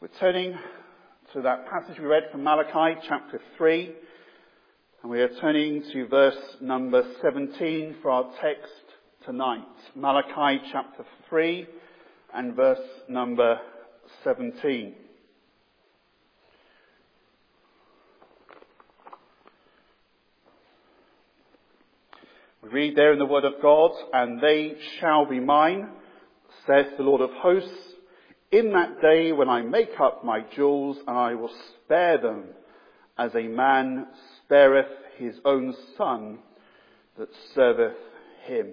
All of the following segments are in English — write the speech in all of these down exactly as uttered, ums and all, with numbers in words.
Turning to that passage we read from Malachi chapter three, and we are turning to verse number seventeen for our text tonight. Malachi chapter three and verse number seventeen. We read there in the word of God, "And they shall be mine, saith the Lord of hosts, in that day when I make up my jewels, and I will spare them, as a man spareth his own son that serveth him."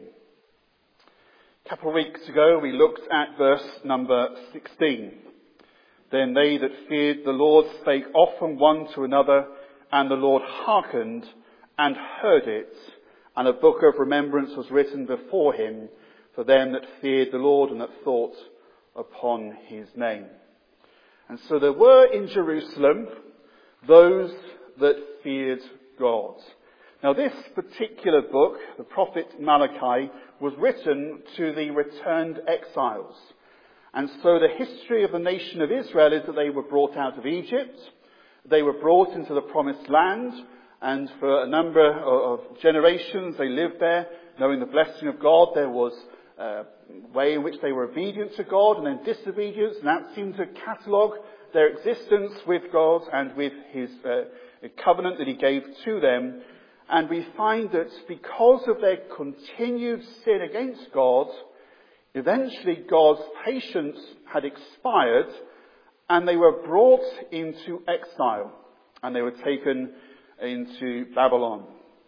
A couple of weeks ago we looked at verse number sixteen. "Then they that feared the Lord spake often one to another, and the Lord hearkened and heard it. And a book of remembrance was written before him for them that feared the Lord and that thought upon his name." And so there were in Jerusalem those that feared God. Now this particular book, the prophet Malachi, was written to the returned exiles. And so the history of the nation of Israel is that they were brought out of Egypt. They were brought into the promised land. And for a number of generations they lived there, knowing the blessing of God. There was a way in which they were obedient to God and then disobedience, and that seemed to catalogue their existence with God and with his uh, covenant that he gave to them. And we find that because of their continued sin against God, eventually God's patience had expired and they were brought into exile and they were taken into Babylon.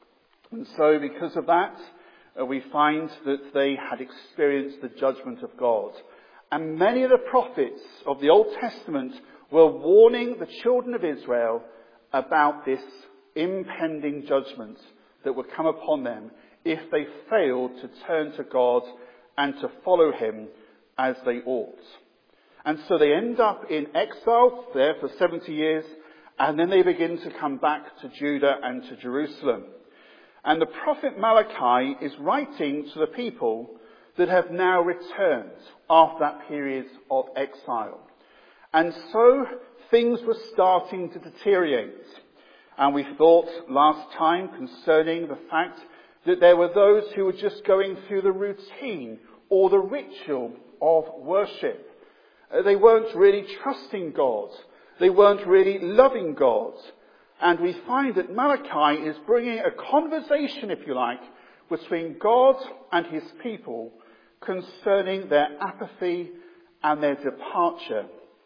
And so because of that, uh, we find that they had experienced the judgment of God. And many of the prophets of the Old Testament were warning the children of Israel about this impending judgment that would come upon them if they failed to turn to God and to follow him as they ought. And so they end up in exile there for seventy years. And then they begin to come back to Judah and to Jerusalem. And the prophet Malachi is writing to the people that have now returned after that period of exile. And so things were starting to deteriorate. And we thought last time concerning the fact that there were those who were just going through the routine or the ritual of worship. They weren't really trusting God. They weren't really loving God. And we find that Malachi is bringing a conversation, if you like, between God and his people concerning their apathy and their departure.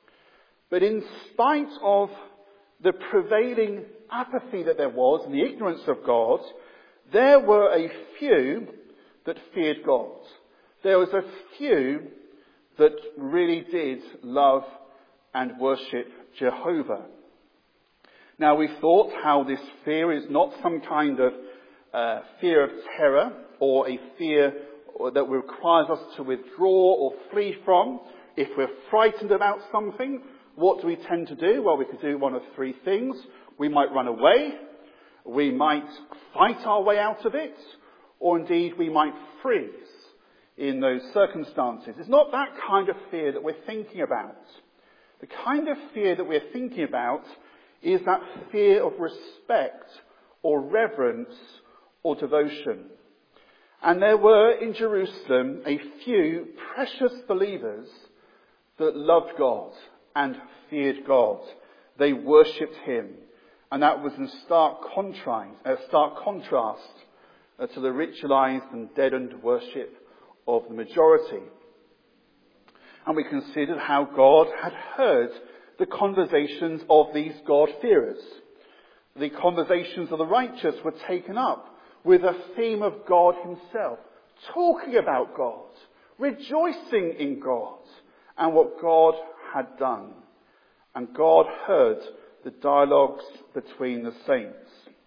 But in spite of the prevailing apathy that there was and the ignorance of God, there were a few that feared God. There was a few that really did love and worship Jehovah. Now we thought how this fear is not some kind of uh, fear of terror or a fear that requires us to withdraw or flee from. If we're frightened about something, what do we tend to do? Well, we could do one of three things. We might run away, we might fight our way out of it, or indeed we might freeze in those circumstances. It's not that kind of fear that we're thinking about. The kind of fear that we're thinking about is that fear of respect or reverence or devotion. And there were in Jerusalem a few precious believers that loved God and feared God. They worshipped him. And that was in stark contrast, uh, stark contrast uh, to the ritualized and deadened worship of the majority. And we considered how God had heard the conversations of these God-fearers. The conversations of the righteous were taken up with a theme of God himself, talking about God, rejoicing in God and what God had done. And God heard the dialogues between the saints.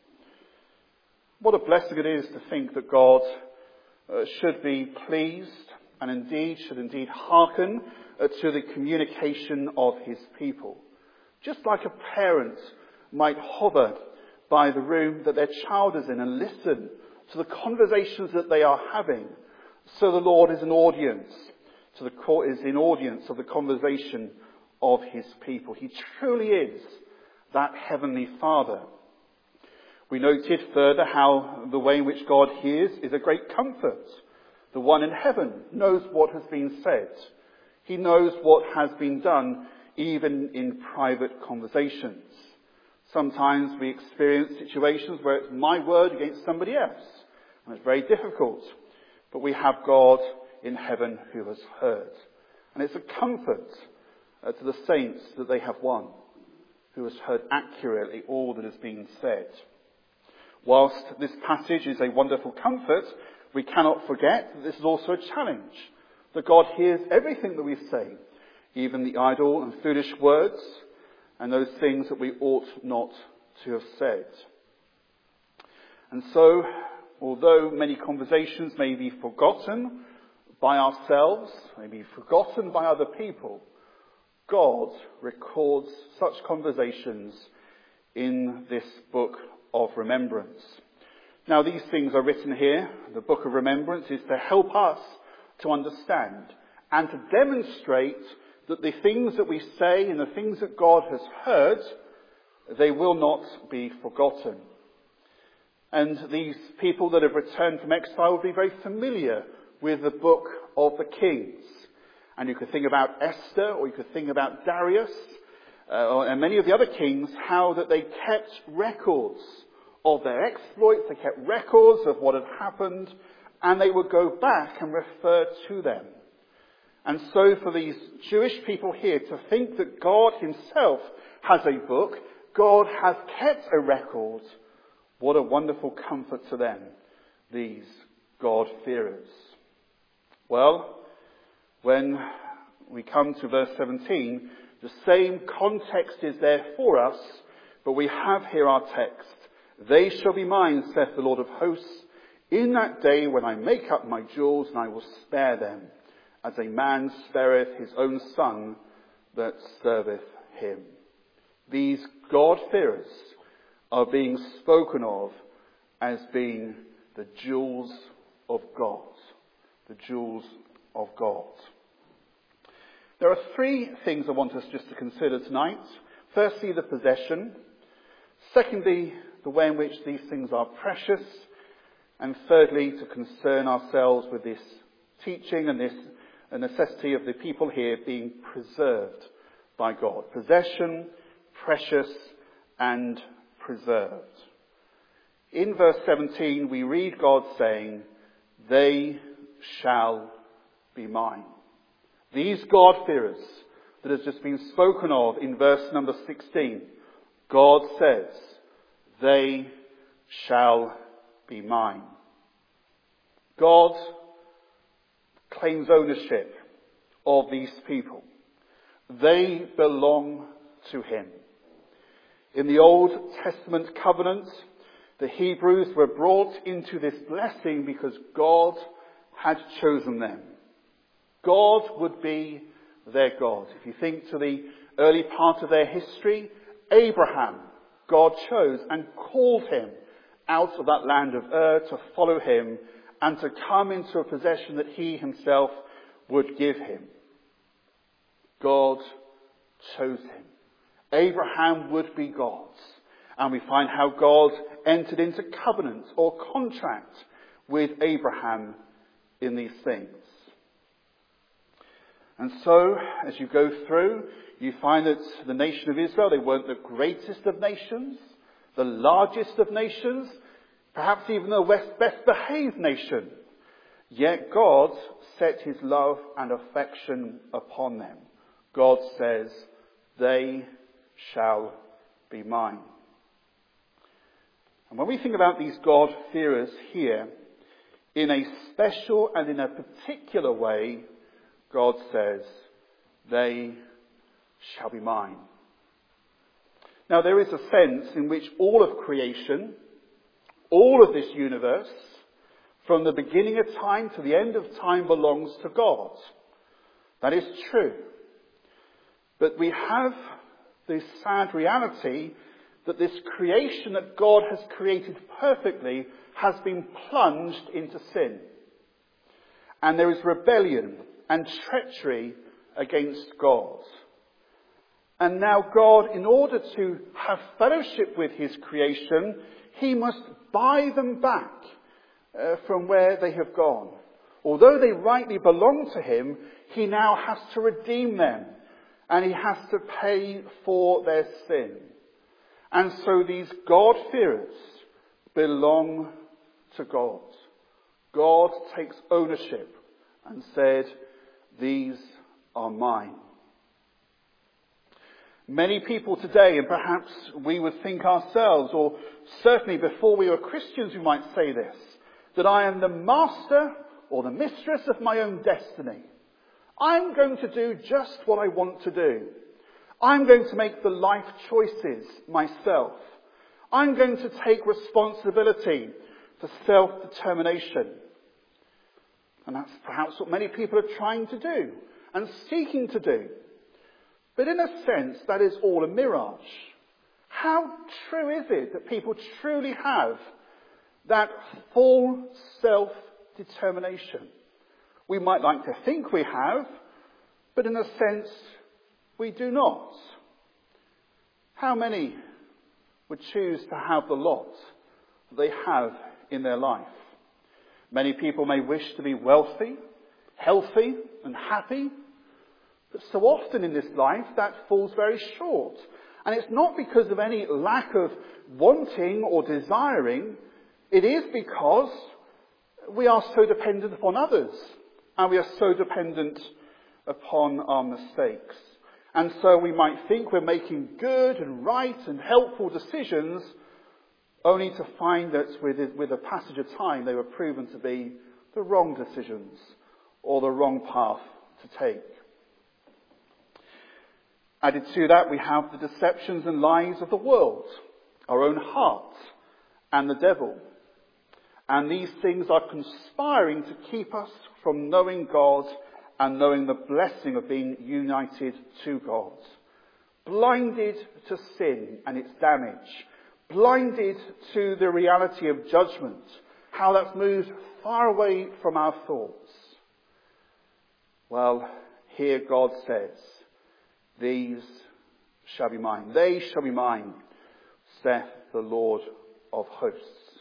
What a blessing it is to think that God uh, should be pleased and indeed should indeed hearken uh, to the communication of his people. Just like a parent might hover by the room that their child is in and listen to the conversations that they are having, so the Lord is an audience, to the court is in audience of the conversation of his people. He truly is that heavenly Father. We noted further how the way in which God hears is a great comfort. The one in heaven knows what has been said. He knows what has been done, even in private conversations. Sometimes we experience situations where it's my word against somebody else, and it's very difficult. But we have God in heaven who has heard. And it's a comfort uh, to the saints that they have one who has heard accurately all that has been said. Whilst this passage is a wonderful comfort, we cannot forget that this is also a challenge. That God hears everything that we say, even the idle and foolish words, and those things that we ought not to have said. And so, although many conversations may be forgotten by ourselves, may be forgotten by other people, God records such conversations in this book of remembrance. Now, these things are written here. The book of remembrance is to help us to understand and to demonstrate that the things that we say and the things that God has heard, they will not be forgotten. And these people that have returned from exile will be very familiar with the book of the Kings. And you could think about Esther, or you could think about Darius, uh, and many of the other kings, how that they kept records of their exploits, they kept records of what had happened, and they would go back and refer to them. And so for these Jewish people here to think that God himself has a book, God has kept a record, what a wonderful comfort to them, these God-fearers. Well, when we come to verse seventeen, the same context is there for us, but we have here our text. They shall be mine, saith the Lord of hosts, in that day when I make up my jewels, and I will spare them, as a man spareth his own son that serveth him. These God-fearers are being spoken of as being the jewels of God. The jewels of God. There are three things I want us just to consider tonight. Firstly, the possession. Secondly, the way in which these things are precious. And thirdly, to concern ourselves with this teaching and this necessity of the people here being preserved by God. Possession, precious, and preserved. In verse seventeen, we read God saying, they shall be mine. These God-fearers that has just been spoken of in verse number sixteen, God says, they shall be mine. God claims ownership of these people. They belong to him. In the Old Testament covenant, the Hebrews were brought into this blessing because God had chosen them. God would be their God. If you think to the early part of their history, Abraham, God chose and called him out of that land of Ur to follow him and to come into a possession that he himself would give him. God chose him. Abraham would be God's. And we find how God entered into covenant or contract with Abraham in these things. And so, as you go through, you find that the nation of Israel, they weren't the greatest of nations, the largest of nations, perhaps even the best behaved nation. Yet God set his love and affection upon them. God says, they shall be mine. And when we think about these God-fearers here, in a special and in a particular way, God says, they shall be mine. Now there is a sense in which all of creation, all of this universe, from the beginning of time to the end of time, belongs to God. That is true. But we have this sad reality that this creation that God has created perfectly has been plunged into sin. And there is rebellion and treachery against God. And now God, in order to have fellowship with his creation, he must buy them back uh, from where they have gone. Although they rightly belong to him, he now has to redeem them, and he has to pay for their sin. And so these God-fearers belong to God. God takes ownership and said, these are mine. Many people today, and perhaps we would think ourselves, or certainly before we were Christians we might say this, that I am the master or the mistress of my own destiny. I'm going to do just what I want to do. I'm going to make the life choices myself. I'm going to take responsibility for self-determination. And that's perhaps what many people are trying to do and seeking to do. But in a sense, that is all a mirage. How true is it that people truly have that full self-determination? We might like to think we have, but in a sense, we do not. How many would choose to have the lot that they have in their life? Many people may wish to be wealthy, healthy, and happy. But so often in this life, that falls very short. And it's not because of any lack of wanting or desiring. It is because we are so dependent upon others. And we are so dependent upon our mistakes. And so we might think we're making good and right and helpful decisions, only to find that with, with the passage of time, they were proven to be the wrong decisions or the wrong path to take. Added to that, we have the deceptions and lies of the world, our own hearts, and the devil. And these things are conspiring to keep us from knowing God and knowing the blessing of being united to God. Blinded to sin and its damage. Blinded to the reality of judgment. How that's moved far away from our thoughts. Well, here God says, these shall be mine. They shall be mine, saith the Lord of hosts.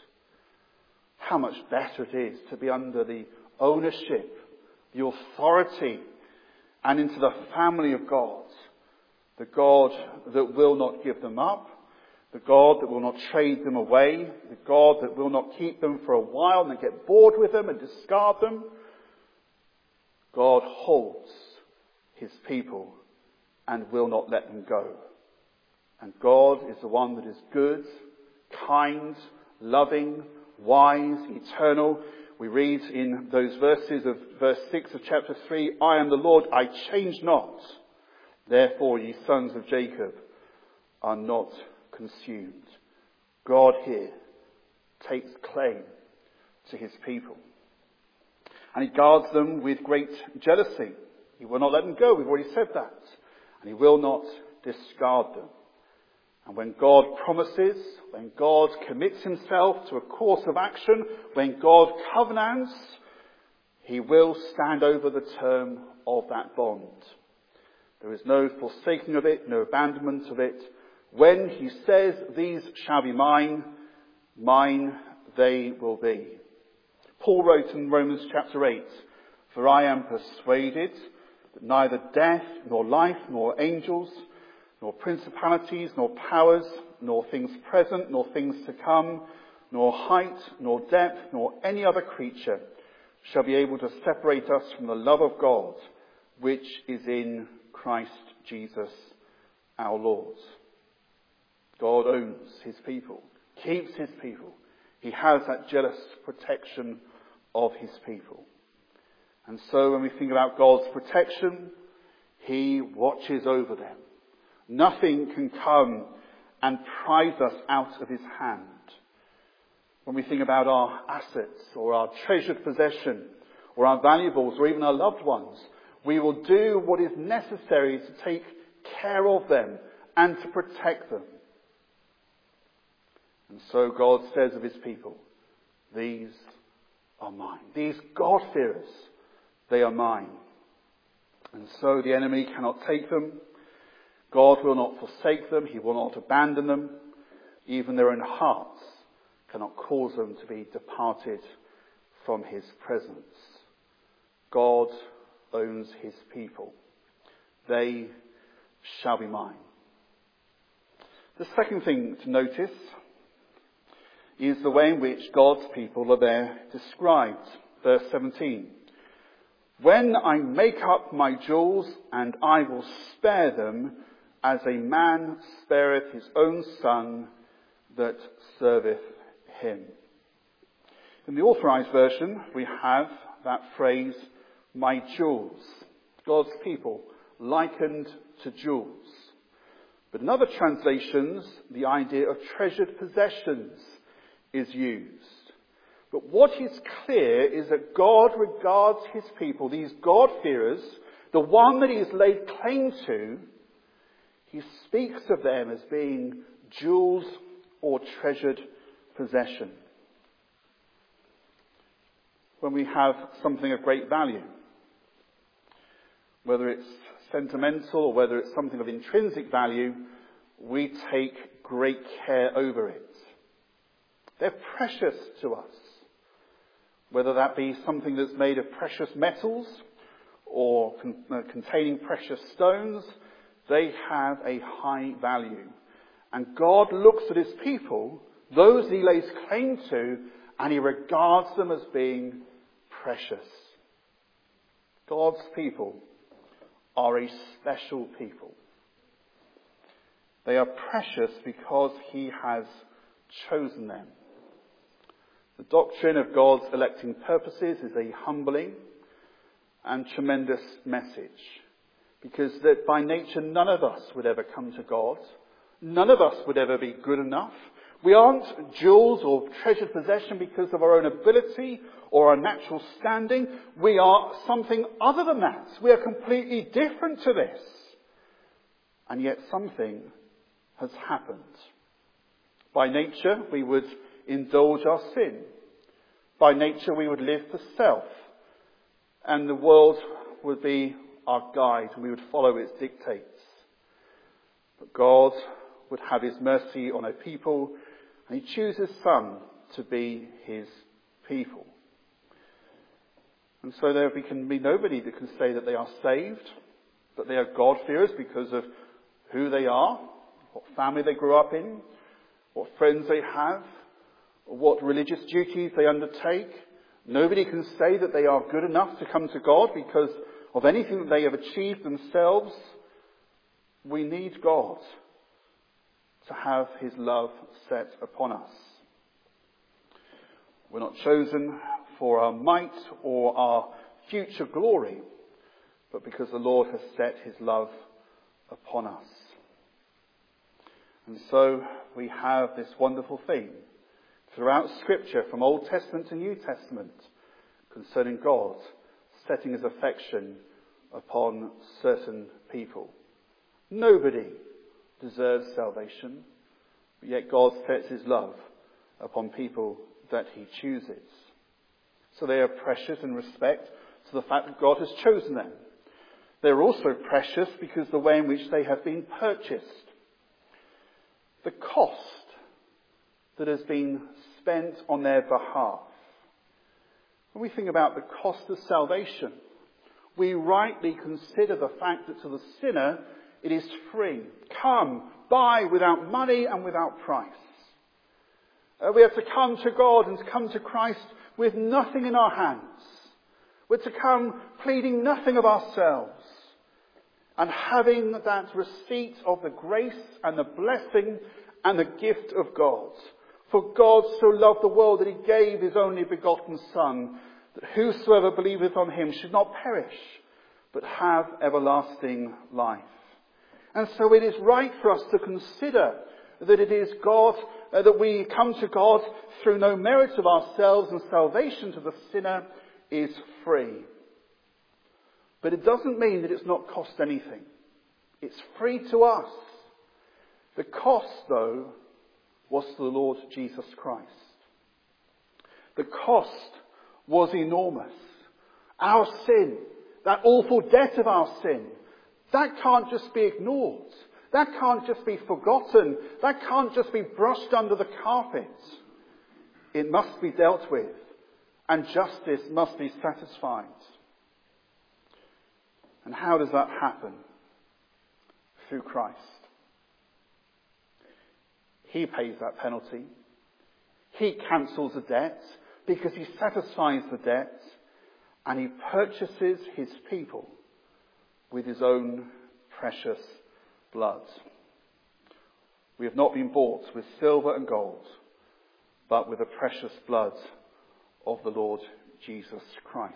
How much better it is to be under the ownership, the authority, and into the family of God. The God that will not give them up. The God that will not trade them away. The God that will not keep them for a while and then get bored with them and discard them. God holds his people and will not let them go. And God is the one that is good, kind, loving, wise, eternal. We read in those verses of verse six of chapter three, I am the Lord, I change not. Therefore, ye sons of Jacob are not consumed. God here takes claim to his people. And he guards them with great jealousy. He will not let them go. We've already said that. And he will not discard them. And when God promises, when God commits himself to a course of action, when God covenants, he will stand over the term of that bond. There is no forsaking of it, no abandonment of it. When he says, these shall be mine, mine they will be. Paul wrote in Romans chapter eight, for I am persuaded that neither death, nor life, nor angels, nor principalities, nor powers, nor things present, nor things to come, nor height, nor depth, nor any other creature shall be able to separate us from the love of God, which is in Christ Jesus our Lord. God owns his people, keeps his people. He has that jealous protection of his people. And so when we think about God's protection, he watches over them. Nothing can come and prize us out of his hand. When we think about our assets or our treasured possession or our valuables or even our loved ones, we will do what is necessary to take care of them and to protect them. And so God says of his people, these are mine. These God-fearers, they are mine. And so the enemy cannot take them. God will not forsake them. He will not abandon them. Even their own hearts cannot cause them to be departed from his presence. God owns his people. They shall be mine. The second thing to notice is the way in which God's people are there described. Verse seventeen. When I make up my jewels, and I will spare them, as a man spareth his own son that serveth him. In the Authorized Version, we have that phrase, my jewels. God's people likened to jewels. But in other translations, the idea of treasured possessions is used. But what is clear is that God regards his people, these God-fearers, the one that he has laid claim to, he speaks of them as being jewels or treasured possession. When we have something of great value, whether it's sentimental or whether it's something of intrinsic value, we take great care over it. They're precious to us. Whether that be something that's made of precious metals or con- uh, containing precious stones, they have a high value. And God looks at his people, those he lays claim to, and he regards them as being precious. God's people are a special people. They are precious because he has chosen them. The doctrine of God's electing purposes is a humbling and tremendous message, because that by nature none of us would ever come to God. None of us would ever be good enough. We aren't jewels or treasured possession because of our own ability or our natural standing. We are something other than that. We are completely different to this. And yet something has happened. By nature, we would indulge our sin. By nature, we would live for self. And the world would be our guide, and we would follow its dictates. But God would have his mercy on a people, and he chooses some to be his people. And so there can be nobody that can say that they are saved, that they are God-fearers because of who they are, what family they grew up in, what friends they have, or what religious duties they undertake. Nobody can say that they are good enough to come to God because of anything that they have achieved themselves. We need God to have his love set upon us. We're not chosen for our might or our future glory, but because the Lord has set his love upon us. And so we have this wonderful theme throughout Scripture, from Old Testament to New Testament, concerning God setting his affection upon certain people. Nobody deserves salvation, but yet God sets his love upon people that he chooses. So they are precious in respect to the fact that God has chosen them. They're also precious because of the way in which they have been purchased. The cost that has been spent on their behalf. When we think about the cost of salvation, we rightly consider the fact that to the sinner it is free. Come, buy without money and without price. Uh, we have to come to God and to come to Christ with nothing in our hands. We're to come pleading nothing of ourselves, and having that receipt of the grace and the blessing and the gift of God. For God so loved the world that he gave his only begotten Son, that whosoever believeth on him should not perish, but have everlasting life. And so it is right for us to consider that it is God, uh, that we come to God through no merit of ourselves, and salvation to the sinner is free. But it doesn't mean that it's not cost anything. It's free to us. The cost, though, was to the Lord Jesus Christ. The cost was enormous. Our sin, that awful debt of our sin, that can't just be ignored. That can't just be forgotten. That can't just be brushed under the carpet. It must be dealt with, and justice must be satisfied. And how does that happen? Through Christ. He pays that penalty. He cancels the debt because he satisfies the debt, and he purchases his people with his own precious blood. We have not been bought with silver and gold, but with the precious blood of the Lord Jesus Christ.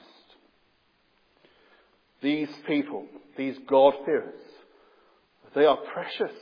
These people, these God-fearers, they are precious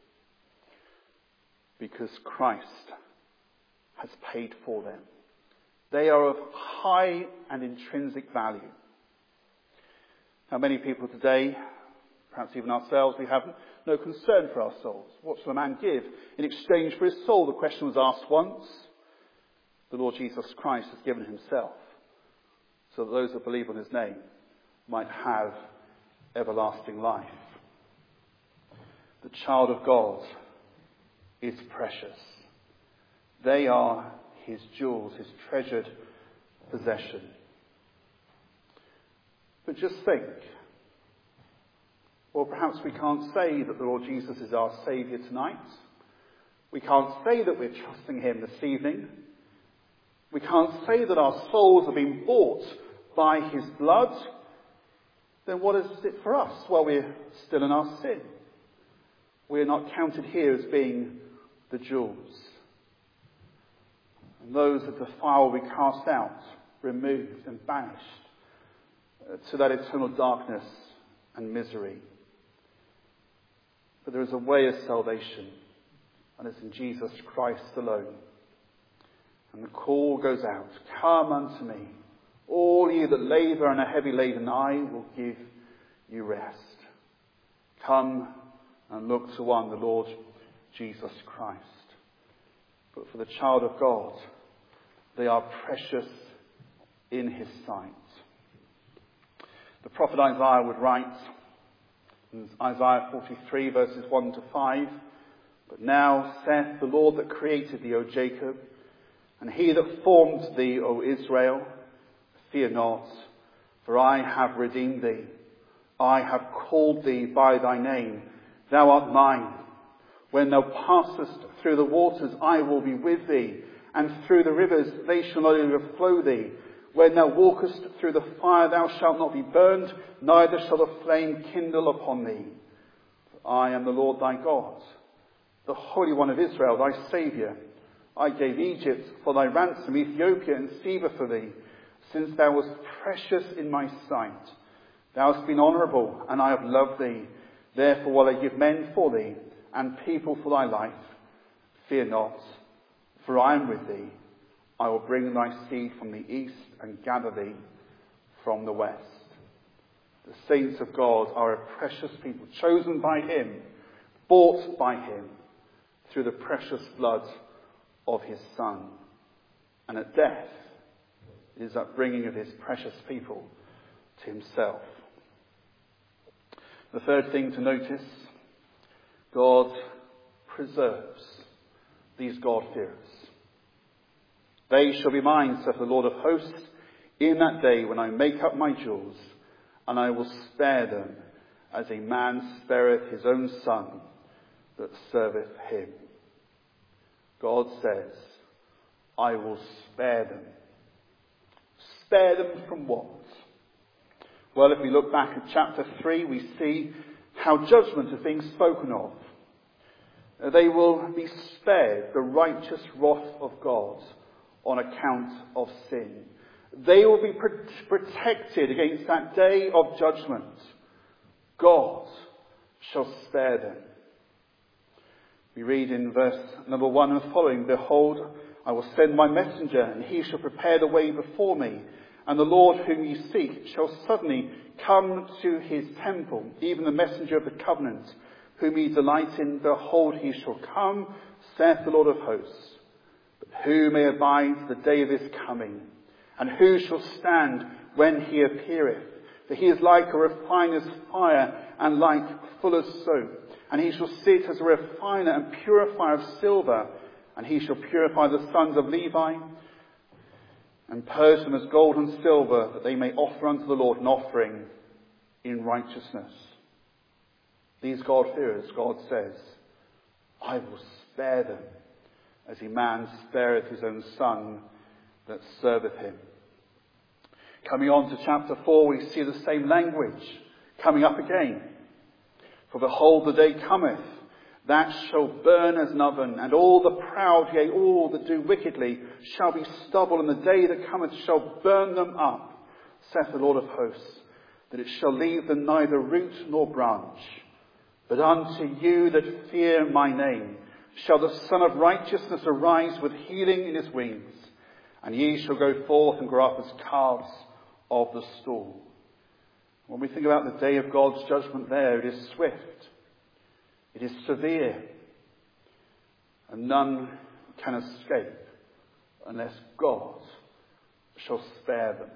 because Christ has paid for them. They are of high and intrinsic value. Now, many people today, perhaps even ourselves, we have no concern for our souls. What shall a man give in exchange for his soul? The question was asked once. The Lord Jesus Christ has given himself so that those that believe on his name might have everlasting life. The child of God is precious. They are his jewels, his treasured possession. But just think, well, perhaps we can't say that the Lord Jesus is our Saviour tonight. We can't say that we're trusting him this evening. We can't say that our souls have been bought by his blood. Then what is it for us? Well, we're still in our sin. We're not counted here as being the jewels. And those that defile will be cast out, removed and banished to that eternal darkness and misery. But there is a way of salvation, and it's in Jesus Christ alone. And the call goes out, come unto me, all ye that labour and are heavy laden, I will give you rest. Come and look to one, the Lord Jesus Christ. But for the child of God, they are precious in his sight. The prophet Isaiah would write in Isaiah forty-three, verses one to five, but now saith the Lord that created thee, O Jacob, and he that formed thee, O Israel, fear not, for I have redeemed thee. I have called thee by thy name. Thou art mine. When thou passest through the waters, I will be with thee, and through the rivers, they shall not overflow thee. When thou walkest through the fire, thou shalt not be burned, neither shall the flame kindle upon thee. For I am the Lord thy God, the Holy One of Israel, thy Saviour. I gave Egypt for thy ransom, Ethiopia and Seba for thee, since thou wast precious in my sight. Thou hast been honourable, and I have loved thee. Therefore will I give men for thee, and people for thy life. Fear not, for I am with thee. I will bring thy seed from the east and gather thee from the west. The saints of God are a precious people, chosen by him, bought by him, through the precious blood of his Son. And at death, it is that bringing of his precious people to himself. The third thing to notice, God preserves these God-fearers. They shall be mine, saith the Lord of hosts, in that day when I make up my jewels, and I will spare them as a man spareth his own son that serveth him. God says, I will spare them. Spare them from what? Well, if we look back at chapter three, we see how judgment is being spoken of. They will be spared the righteous wrath of God on account of sin. They will be pro- protected against that day of judgment. God shall spare them. We read in verse number one and following, behold, I will send my messenger, and he shall prepare the way before me. And the Lord whom ye seek shall suddenly come to his temple, even the messenger of the covenant, whom ye delight in. Behold, he shall come, saith the Lord of hosts. But who may abide the day of his coming? And who shall stand when he appeareth? For he is like a refiner's fire and like fuller's soap. And he shall sit as a refiner and purifier of silver. And he shall purify the sons of Levi and purge them as gold and silver, that they may offer unto the Lord an offering in righteousness. These God-fearers, God says, I will spare them, as a man spareth his own son that serveth him. Coming on to chapter four, we see the same language coming up again. For behold, the day cometh, that shall burn as an oven, and all the proud, yea, all that do wickedly, shall be stubble, and the day that cometh shall burn them up, saith the Lord of hosts, that it shall leave them neither root nor branch. But unto you that fear my name shall the Son of Righteousness arise with healing in his wings, and ye shall go forth and grow up as calves of the stall. When we think about the day of God's judgment there, it is swift. It is severe. And none can escape unless God shall spare them.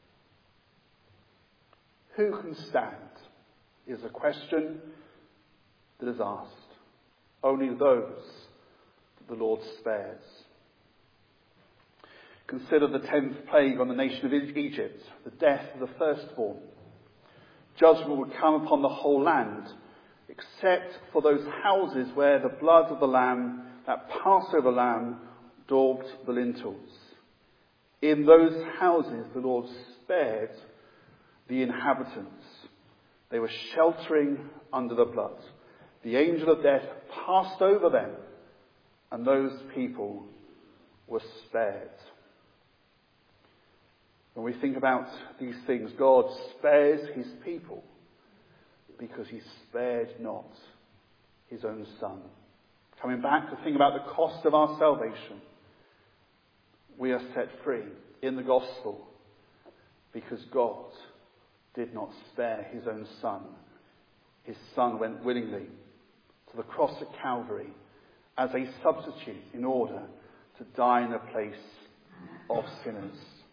Who can stand is a question that is asked. Only those that the Lord spares. Consider the tenth plague on the nation of Egypt, the death of the firstborn. Judgment would come upon the whole land, except for those houses where the blood of the lamb, that Passover lamb, daubed the lintels. In those houses the Lord spared the inhabitants. They were sheltering under the blood. The angel of death passed over them, and those people were spared. When we think about these things, God spares his people because he spared not his own son. Coming back to think about the cost of our salvation, we are set free in the gospel because God did not spare his own son. His son went willingly to the cross at Calvary as a substitute in order to die in the place of sinners.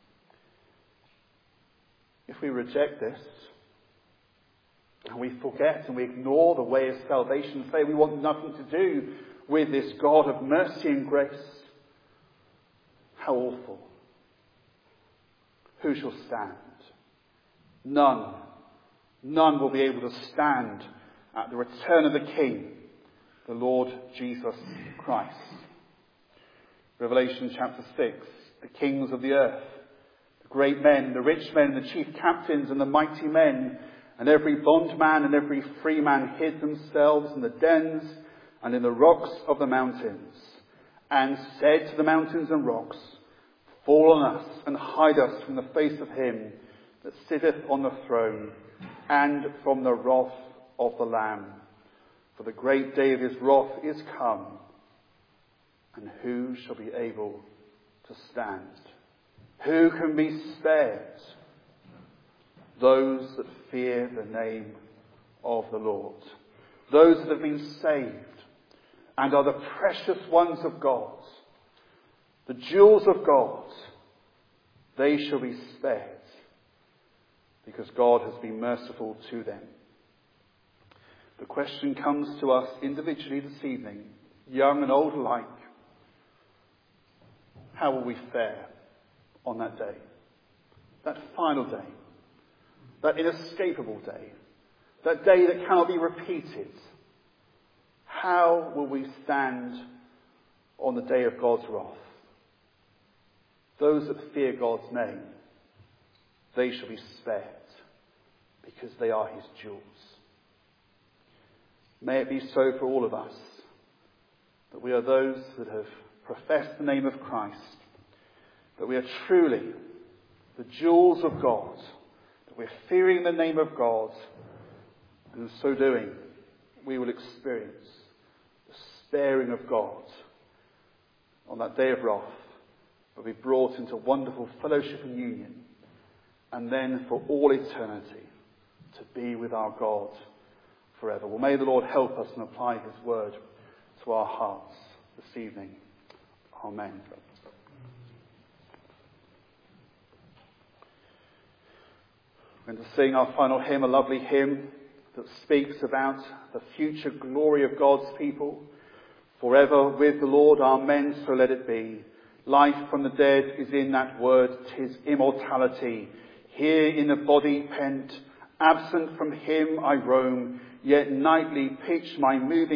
If we reject this, and we forget and we ignore the way of salvation, say we want nothing to do with this God of mercy and grace, how awful. Who shall stand? None. None will be able to stand at the return of the King, the Lord Jesus Christ. Revelation chapter six, the kings of the earth, the great men, the rich men, the chief captains and the mighty men, and every bondman and every free man hid themselves in the dens and in the rocks of the mountains, and said to the mountains and rocks, fall on us and hide us from the face of him that sitteth on the throne, and from the wrath of the Lamb. For the great day of his wrath is come, and who shall be able to stand? Who can be spared? Those that fear the name of the Lord. Those that have been saved and are the precious ones of God. The jewels of God. They shall be spared because God has been merciful to them. The question comes to us individually this evening, young and old alike. How will we fare on that day? That final day. That inescapable day. That day that cannot be repeated. How will we stand on the day of God's wrath? Those that fear God's name, they shall be spared because they are his jewels. May it be so for all of us, that we are those that have professed the name of Christ, that we are truly the jewels of God, that we're fearing the name of God, and in so doing, we will experience the sparing of God on that day of wrath, but be brought into wonderful fellowship and union, and then for all eternity to be with our God forever. Well, may the Lord help us and apply his word to our hearts this evening. Amen. We're going to sing our final hymn, a lovely hymn that speaks about the future glory of God's people. Forever with the Lord, amen, so let it be. Life from the dead is in that word, 'tis immortality. Here in the body pent, absent from him I roam, yet nightly pitch my moving